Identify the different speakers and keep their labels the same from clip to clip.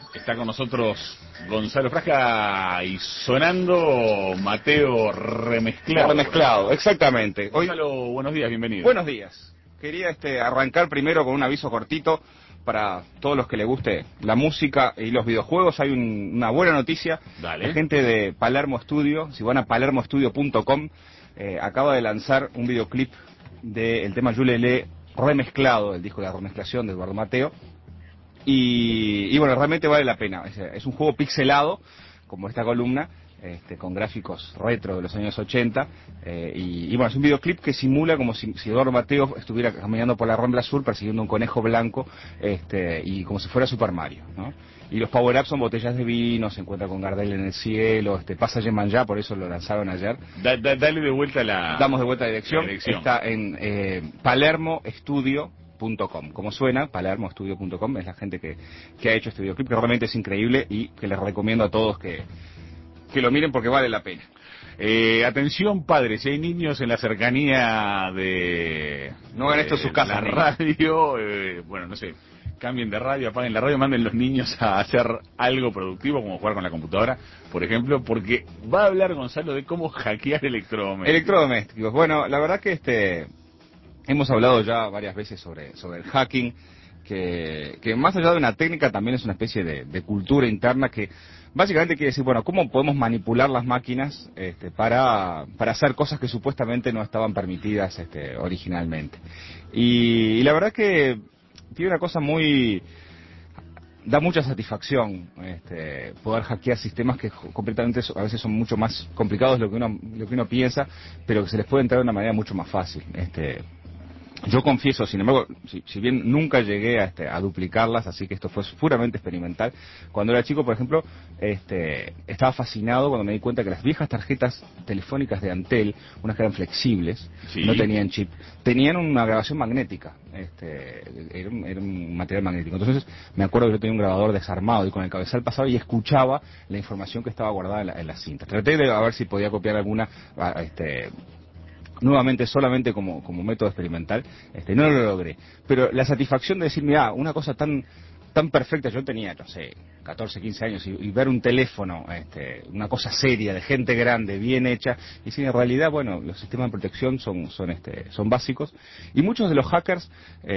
Speaker 1: Está con nosotros Gonzalo Frasca y sonando Mateo remezclado.
Speaker 2: Remezclado, exactamente.
Speaker 1: Gonzalo, buenos días, bienvenido.
Speaker 2: Buenos días. Quería arrancar primero con un aviso cortito para todos los que les guste la música y los videojuegos. Hay una buena noticia.
Speaker 1: Dale.
Speaker 2: La gente de Palermo Studio, si van a palermostudio.com, acaba de lanzar un videoclip del tema Yulele remezclado, el disco de la remezclación de Eduardo Mateo. Y bueno, realmente vale la pena. Es un juego pixelado, como esta columna, con gráficos retro de los años 80. Y bueno, es un videoclip que simula como si Eduardo Mateo estuviera caminando por la Rambla Sur persiguiendo un conejo blanco, y como si fuera Super Mario, ¿no? Y los power-ups son botellas de vino, se encuentra con Gardel en el cielo, pasa Yemanjá, por eso lo lanzaron ayer.
Speaker 1: Dale de vuelta
Speaker 2: Damos de vuelta la dirección.
Speaker 1: La dirección.
Speaker 2: Está en palermostudio.com. Como suena, palermostudio.com es la gente que ha hecho este videoclip, que realmente es increíble y que les recomiendo a todos que lo miren porque vale la pena.
Speaker 1: Atención padres, si hay niños en la cercanía de...
Speaker 2: No hagan esto en sus casas.
Speaker 1: La radio, bueno, no sé, cambien de radio, apaguen la radio, manden los niños a hacer algo productivo, como jugar con la computadora, por ejemplo, porque va a hablar Gonzalo de cómo hackear electrodomésticos.
Speaker 2: Electrodomésticos. Bueno, la verdad que hemos hablado ya varias veces sobre el hacking, que más allá de una técnica también es una especie de cultura interna que básicamente quiere decir, bueno, ¿cómo podemos manipular las máquinas para hacer cosas que supuestamente no estaban permitidas originalmente? Y la verdad que tiene una cosa da mucha satisfacción poder hackear sistemas que completamente a veces son mucho más complicados de lo que uno piensa, pero que se les puede entrar de una manera mucho más fácil. Yo confieso, sin embargo, si bien nunca llegué a duplicarlas, así que esto fue puramente experimental. Cuando era chico, por ejemplo, estaba fascinado cuando me di cuenta que las viejas tarjetas telefónicas de Antel, unas que eran flexibles,
Speaker 1: sí,
Speaker 2: no tenían chip, tenían una grabación magnética. Era un material magnético. Entonces me acuerdo que yo tenía un grabador desarmado y con el cabezal pasaba y escuchaba la información que estaba guardada en la cinta. Traté de ver si podía copiar alguna, nuevamente solamente como método experimental, no lo logré. Pero la satisfacción de decir, mira, una cosa tan perfecta, yo tenía, no sé, 14, 15 años, y ver un teléfono, una cosa seria, de gente grande, bien hecha, y si en realidad, bueno, los sistemas de protección son básicos, y muchos de los hackers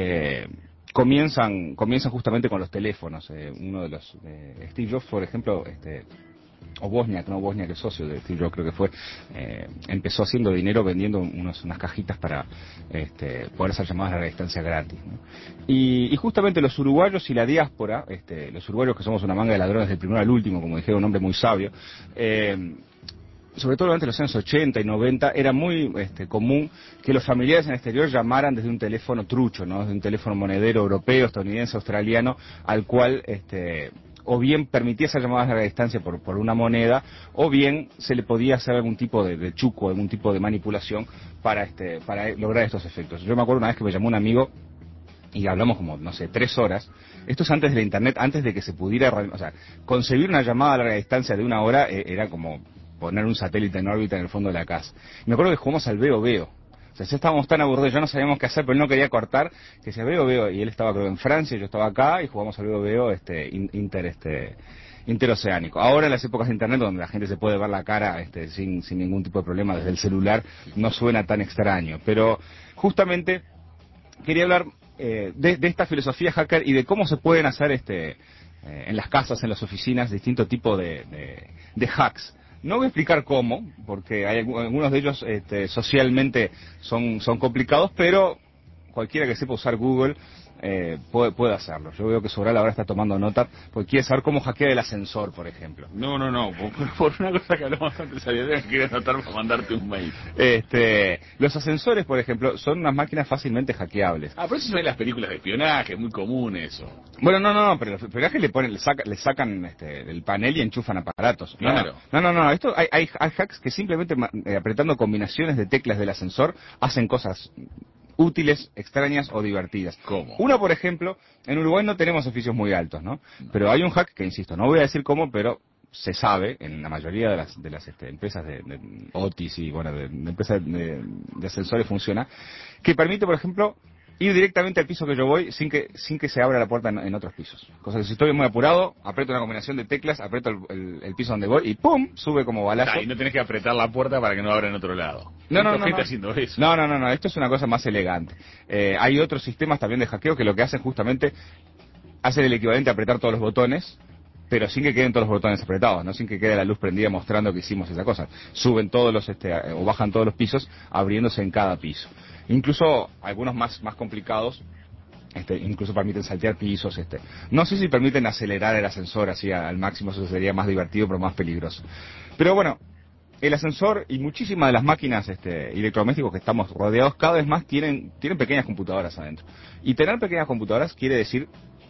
Speaker 2: comienzan justamente con los teléfonos. Uno de los, Steve Jobs, por ejemplo, o Wozniak, no Wozniak, el socio de Steve Jobs, creo que fue, empezó haciendo dinero vendiendo unas cajitas para poder ser llamadas a la distancia gratis, ¿no? Y justamente los uruguayos y la diáspora, los uruguayos que somos una manga de ladrones del primero al último, como dijera un hombre muy sabio, sobre todo durante los años 80 y 90, era muy común que los familiares en el exterior llamaran desde un teléfono trucho, ¿no? Desde un teléfono monedero europeo, estadounidense, australiano, al cual o bien permitía hacer llamadas a la distancia por una moneda, o bien se le podía hacer algún tipo de truco, algún tipo de manipulación para lograr estos efectos. Yo me acuerdo una vez que me llamó un amigo y hablamos como, no sé, 3 horas. Esto es antes de la internet, antes de que se pudiera, o sea, concebir una llamada a larga distancia de 1 hora era como poner un satélite en órbita en el fondo de la casa. Me acuerdo que jugamos al Veo Veo. O sea, ya estábamos tan aburridos, ya no sabíamos qué hacer, pero él no quería cortar, que decía Veo Veo, y él estaba creo en Francia, yo estaba acá, y jugamos al Veo Veo interoceánico. Ahora en las épocas de internet donde la gente se puede ver la cara sin ningún tipo de problema desde el celular, no suena tan extraño. Pero justamente quería hablar de esta filosofía hacker y de cómo se pueden hacer en las casas, en las oficinas, distintos tipos de hacks. No voy a explicar cómo, porque hay algunos de ellos socialmente son complicados, pero cualquiera que sepa usar Google puede hacerlo. Yo veo que Sobral ahora está tomando nota, porque quiere saber cómo hackear el ascensor, por ejemplo.
Speaker 1: No, por una cosa que hablamos antes, ayer quiero anotar para mandarte un mail.
Speaker 2: Los ascensores, por ejemplo, son unas máquinas fácilmente hackeables.
Speaker 1: Pero eso se ve en las películas de espionaje, es muy común eso.
Speaker 2: Bueno, no, pero los espionajes le sacan el panel y enchufan aparatos.
Speaker 1: Claro.
Speaker 2: No, esto hay hacks que simplemente apretando combinaciones de teclas del ascensor hacen cosas útiles, extrañas o divertidas.
Speaker 1: ¿Cómo?
Speaker 2: Una, por ejemplo, en Uruguay no tenemos oficios muy altos, ¿no? Pero hay un hack que, insisto, no voy a decir cómo, pero se sabe en la mayoría de las empresas de Otis y bueno de empresas de ascensores funciona, que permite, por ejemplo, ir directamente al piso que yo voy sin que se abra la puerta en otros pisos. Cosa que si estoy muy apurado, aprieto una combinación de teclas, aprieto el piso donde voy y ¡pum! Sube como balazo.
Speaker 1: Y no tenés que apretar la puerta para que no abra en otro lado.
Speaker 2: No.
Speaker 1: Gente haciendo eso.
Speaker 2: No, esto es una cosa más elegante. Hay otros sistemas también de hackeo que lo que hacen justamente, hacen el equivalente a apretar todos los botones, pero sin que queden todos los botones apretados, no sin que quede la luz prendida mostrando que hicimos esa cosa. Suben todos los, o bajan todos los pisos, abriéndose en cada piso. Incluso algunos más complicados, incluso permiten saltear pisos, No sé si permiten acelerar el ascensor así al máximo, eso sería más divertido, pero más peligroso. Pero bueno, el ascensor y muchísimas de las máquinas electrodomésticos que estamos rodeados cada vez más tienen pequeñas computadoras adentro. Y tener pequeñas computadoras quiere decir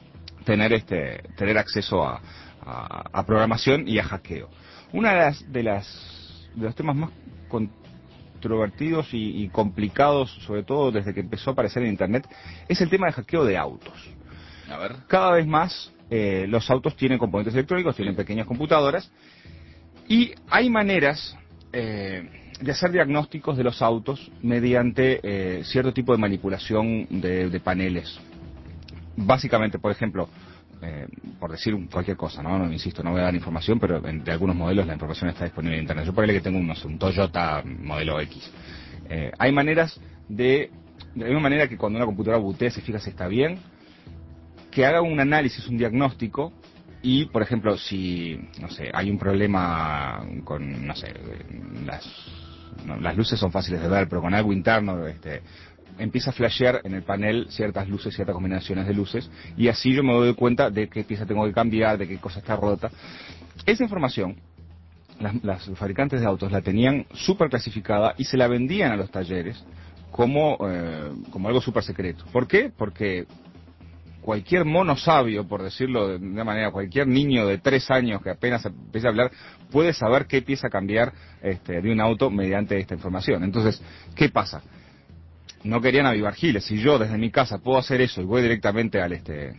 Speaker 2: tener acceso a programación y a hackeo. Una de los temas más controvertidos y complicados, sobre todo desde que empezó a aparecer en Internet, es el tema de hackeo de autos.
Speaker 1: A ver.
Speaker 2: Cada vez más los autos tienen componentes electrónicos, tienen pequeñas computadoras, y hay maneras de hacer diagnósticos de los autos mediante cierto tipo de manipulación de paneles. Básicamente, por ejemplo, por decir cualquier cosa, ¿no? Insisto, no voy a dar información, pero de algunos modelos la información está disponible en Internet. Yo por ahí que tengo un Toyota modelo X. Hay maneras de la misma manera que cuando una computadora bootea se fija si está bien, que haga un análisis, un diagnóstico, y, por ejemplo, si, no sé, hay un problema con, no sé, las luces son fáciles de ver, pero con algo interno, empieza a flashear en el panel ciertas luces, ciertas combinaciones de luces, y así yo me doy cuenta de qué pieza tengo que cambiar, de qué cosa está rota. Esa información, los fabricantes de autos la tenían súper clasificada y se la vendían a los talleres como algo súper secreto. ¿Por qué? Porque cualquier mono sabio, por decirlo de una manera, cualquier niño de 3 años que apenas empiece a hablar, puede saber qué pieza cambiar de un auto mediante esta información. Entonces, ¿qué pasa? No querían avivar giles. Si yo desde mi casa puedo hacer eso y voy directamente a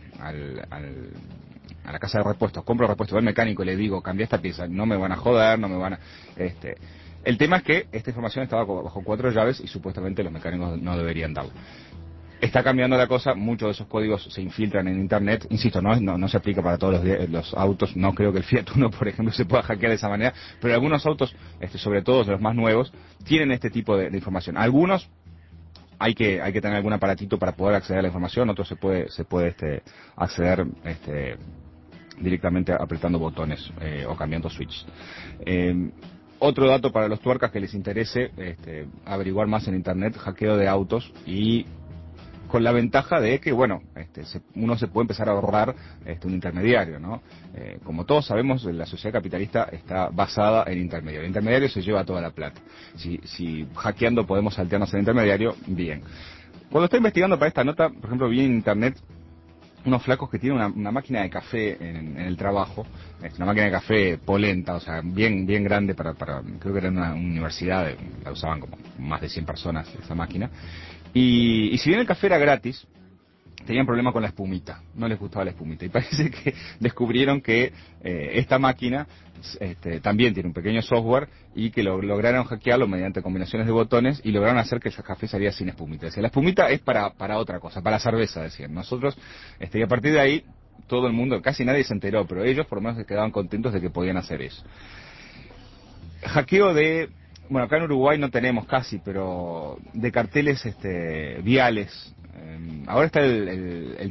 Speaker 2: la casa de repuestos, compro repuestos, voy al mecánico y le digo, cambia esta pieza, no me van a joder, no me van a... El tema es que esta información estaba bajo 4 llaves y supuestamente los mecánicos no deberían darlo. Está cambiando la cosa, muchos de esos códigos se infiltran en Internet, insisto, no se aplica para todos los autos, no creo que el Fiat Uno, por ejemplo, se pueda hackear de esa manera, pero algunos autos, sobre todo los más nuevos, tienen este tipo de información. Algunos hay que tener algún aparatito para poder acceder a la información, otros se puede acceder directamente apretando botones o cambiando switches. Otro dato para los tuercas que les interese averiguar más en Internet, hackeo de autos, y con la ventaja de que, bueno, uno se puede empezar a ahorrar un intermediario, ¿no? Como todos sabemos, la sociedad capitalista está basada en intermediario. El intermediario se lleva toda la plata. Si hackeando podemos saltearnos al intermediario, bien. Cuando estoy investigando para esta nota, por ejemplo, vi en Internet unos flacos que tienen una máquina de café en el trabajo, una máquina de café polenta, o sea, bien grande para creo que era una universidad, la usaban como más de 100 personas esa máquina. Y si bien el café era gratis, tenían problema con la espumita, no les gustaba la espumita. Y parece que descubrieron que esta máquina también tiene un pequeño software y que lograron hackearlo mediante combinaciones de botones y lograron hacer que el café saliera sin espumita. Decía, la espumita es para otra cosa, para la cerveza, decían. Nosotros, y a partir de ahí, todo el mundo, casi nadie se enteró, pero ellos por lo menos se quedaban contentos de que podían hacer eso. Hackeo bueno, acá en Uruguay no tenemos casi, pero de carteles viales. Ahora está el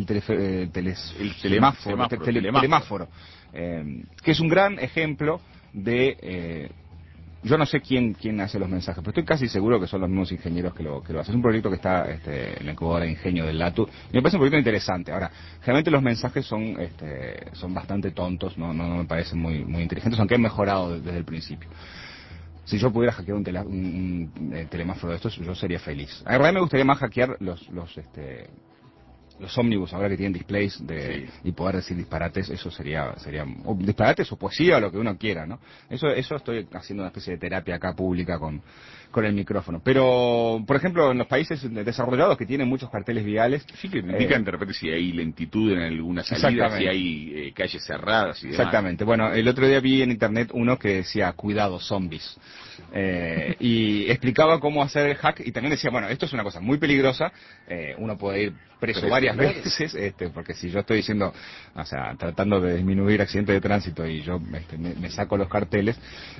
Speaker 2: telemáforo, que es un gran ejemplo de... yo no sé quién hace los mensajes, pero estoy casi seguro que son los mismos ingenieros que lo hacen. Es un proyecto que está en la incubadora de ingenio del LATU, y me parece un proyecto interesante. Ahora, generalmente los mensajes son bastante tontos, no me parecen muy inteligentes, aunque han mejorado desde el principio. Si yo pudiera hackear un telemáforo de estos, yo sería feliz. En realidad me gustaría más hackear los los ómnibus ahora que tienen displays
Speaker 1: Sí.
Speaker 2: y poder decir disparates, eso sería o disparates o poesía o lo que uno quiera, ¿no? Eso estoy haciendo una especie de terapia acá pública con el micrófono. Pero, por ejemplo, en los países desarrollados que tienen muchos carteles viales,
Speaker 1: Sí, que te indican de repente si hay lentitud en alguna salida,
Speaker 2: exactamente.
Speaker 1: si hay calles cerradas y demás.
Speaker 2: Exactamente. Bueno, el otro día vi en internet uno que decía, cuidado, zombies. Y explicaba cómo hacer el hack y también decía, bueno, esto es una cosa muy peligrosa, uno puede ir preso varias
Speaker 1: claro.
Speaker 2: veces, porque si yo estoy diciendo, o sea, tratando de disminuir accidentes de tránsito y yo me saco los carteles,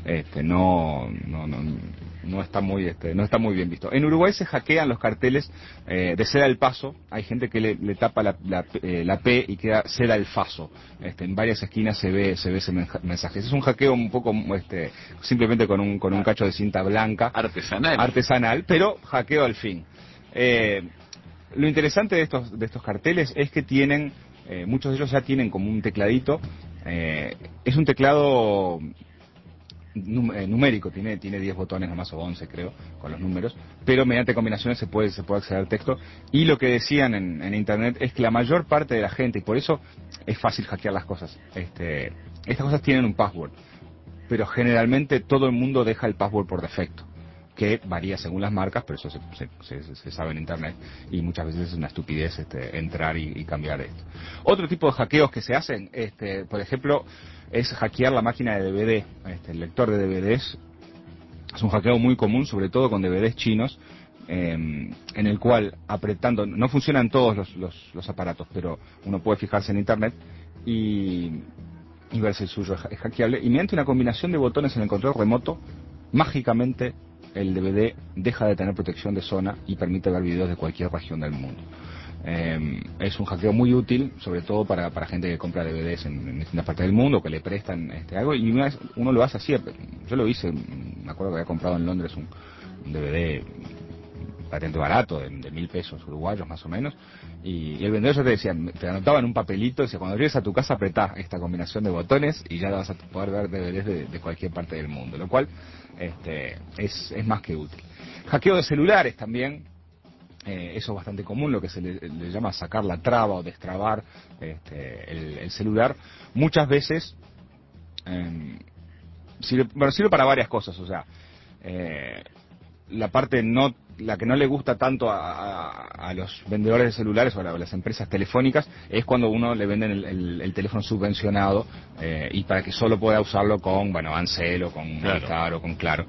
Speaker 2: no está muy no está muy bien visto. En Uruguay se hackean los carteles de Ceda el Paso, hay gente que le tapa la P y queda Ceda el Faso. En varias esquinas se ve ese mensaje. Es un hackeo un poco simplemente con un cacho de cinta blanca artesanal, pero hackeo al fin. Lo interesante de estos carteles es que tienen, muchos de ellos ya tienen como un tecladito, es un teclado numérico, tiene 10 botones nomás o 11 creo, con los números, pero mediante combinaciones se puede acceder al texto. Y lo que decían en internet es que la mayor parte de la gente, y por eso es fácil hackear las cosas, estas cosas tienen un password, pero generalmente todo el mundo deja el password por defecto, que varía según las marcas, pero eso se sabe en internet y muchas veces es una estupidez entrar y cambiar esto. Otro tipo de hackeos que se hacen, por ejemplo, es hackear la máquina de DVD, el lector de DVDs. Es un hackeo muy común, sobre todo con DVDs chinos, en el cual apretando, no funcionan todos los aparatos, pero uno puede fijarse en internet y ver si el suyo es hackeable, y mediante una combinación de botones en el control remoto, mágicamente el DVD deja de tener protección de zona y permite ver videos de cualquier región del mundo. Es un hackeo muy útil, sobre todo para gente que compra DVDs en distintas partes del mundo, que le prestan algo, y una vez uno lo hace así. Yo lo hice, me acuerdo que había comprado en Londres un DVD patente barato, de 1.000 pesos uruguayos más o menos, y el vendedor ya te decía, te anotaba en un papelito, decía, cuando llegues a tu casa apretá esta combinación de botones y ya vas a poder ver DVDs de cualquier parte del mundo, lo cual es más que útil. Hackeo de celulares también, eso es bastante común, lo que se le llama sacar la traba o destrabar el celular. Muchas veces sirve para varias cosas, o sea, la que no le gusta tanto a los vendedores de celulares o a las empresas telefónicas es cuando uno le venden el teléfono subvencionado y para que solo pueda usarlo con, Ansel o con Movistar o con Claro.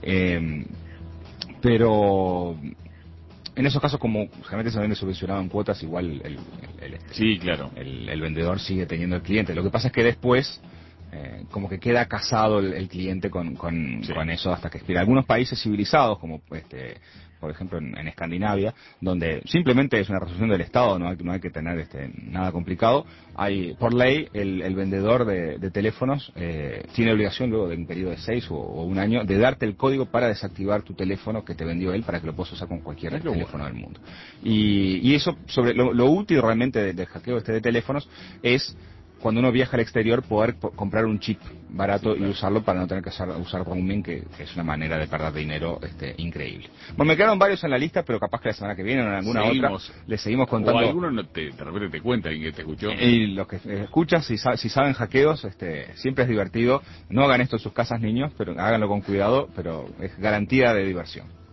Speaker 2: Pero en esos casos, como generalmente se vende subvencionado en cuotas, igual
Speaker 1: sí, claro,
Speaker 2: el vendedor sigue teniendo el cliente. Lo que pasa es que después como que queda casado el cliente con eso hasta que expira. Algunos países civilizados, como por ejemplo en Escandinavia, donde simplemente es una resolución del Estado, no hay que tener nada complicado, hay por ley el vendedor de teléfonos tiene obligación luego de un periodo de 6 o un año de darte el código para desactivar tu teléfono que te vendió él para que lo puedas usar con cualquier teléfono del mundo. Y eso, sobre lo útil realmente del hackeo de teléfonos es cuando uno viaja al exterior poder comprar un chip barato y usarlo para no tener que usar roaming, que es una manera de perder dinero increíble. Bueno, me quedaron varios en la lista, pero capaz que la semana que viene o en alguna otra les seguimos contando.
Speaker 1: O alguno de repente te cuenta alguien que te escuchó.
Speaker 2: Y los que escuchan, si saben hackeos, siempre es divertido. No hagan esto en sus casas, niños, pero háganlo con cuidado, pero es garantía de diversión.